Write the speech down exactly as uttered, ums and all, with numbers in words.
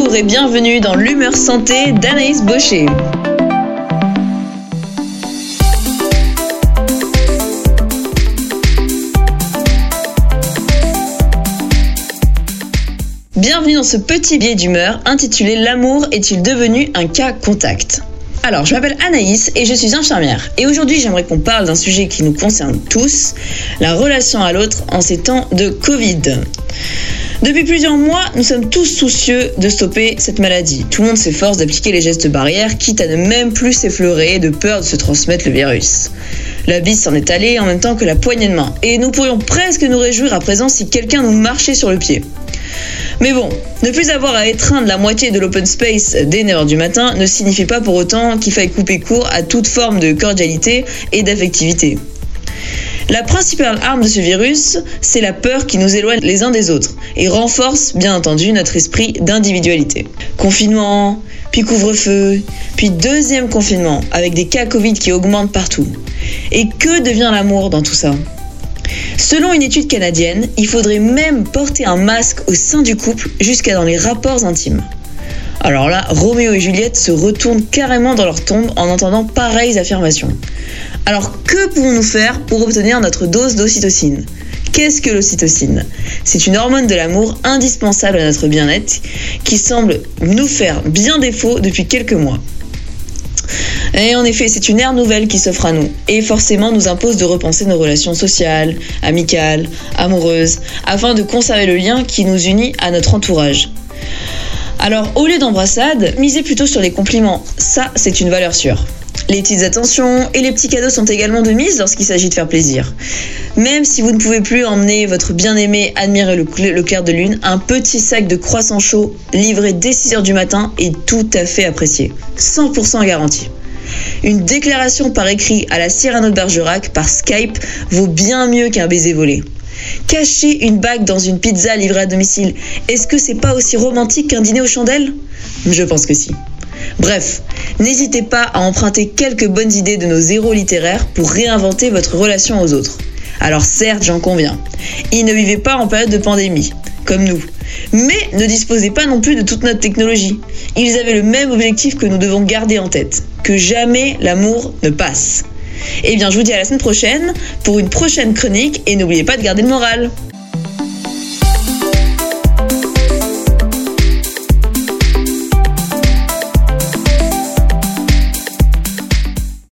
Bonjour et bienvenue dans l'humeur santé d'Anaïs Baucher. Bienvenue dans ce petit billet d'humeur intitulé « L'amour est-il devenu un cas contact ?» Alors, je m'appelle Anaïs et je suis infirmière. Et aujourd'hui, j'aimerais qu'on parle d'un sujet qui nous concerne tous, la relation à l'autre en ces temps de Covid. Depuis plusieurs mois, nous sommes tous soucieux de stopper cette maladie. Tout le monde s'efforce d'appliquer les gestes barrières, quitte à ne même plus s'effleurer de peur de se transmettre le virus. La bise s'en est allée en même temps que la poignée de main. Et nous pourrions presque nous réjouir à présent si quelqu'un nous marchait sur le pied. Mais bon, ne plus avoir à étreindre la moitié de l'open space dès neuf heures du matin ne signifie pas pour autant qu'il faille couper court à toute forme de cordialité et d'affectivité. La principale arme de ce virus, c'est la peur qui nous éloigne les uns des autres et renforce bien entendu notre esprit d'individualité. Confinement, puis couvre-feu, puis deuxième confinement avec des cas Covid qui augmentent partout. Et que devient l'amour dans tout ça ? Selon une étude canadienne, il faudrait même porter un masque au sein du couple jusqu'à dans les rapports intimes. Alors là, Roméo et Juliette se retournent carrément dans leur tombe en entendant pareilles affirmations. Alors que pouvons-nous faire pour obtenir notre dose d'ocytocine ? Qu'est-ce que l'ocytocine ? C'est une hormone de l'amour indispensable à notre bien-être qui semble nous faire bien défaut depuis quelques mois. Et en effet, c'est une ère nouvelle qui s'offre à nous et forcément nous impose de repenser nos relations sociales, amicales, amoureuses, afin de conserver le lien qui nous unit à notre entourage. Alors, au lieu d'embrassades, misez plutôt sur les compliments. Ça, c'est une valeur sûre. Les petites attentions et les petits cadeaux sont également de mise lorsqu'il s'agit de faire plaisir. Même si vous ne pouvez plus emmener votre bien-aimé admirer le, cl- le clair de lune, un petit sac de croissants chauds livré dès six heures du matin est tout à fait apprécié. cent pour cent garanti. Une déclaration par écrit à la Cyrano de Bergerac par Skype vaut bien mieux qu'un baiser volé. Cacher une bague dans une pizza livrée à domicile, est-ce que c'est pas aussi romantique qu'un dîner aux chandelles ? Je pense que si. Bref, n'hésitez pas à emprunter quelques bonnes idées de nos héros littéraires pour réinventer votre relation aux autres. Alors certes, j'en conviens, ils ne vivaient pas en période de pandémie, comme nous, mais ne disposaient pas non plus de toute notre technologie. Ils avaient le même objectif que nous devons garder en tête, que jamais l'amour ne passe. Eh bien, je vous dis à la semaine prochaine pour une prochaine chronique et n'oubliez pas de garder le moral.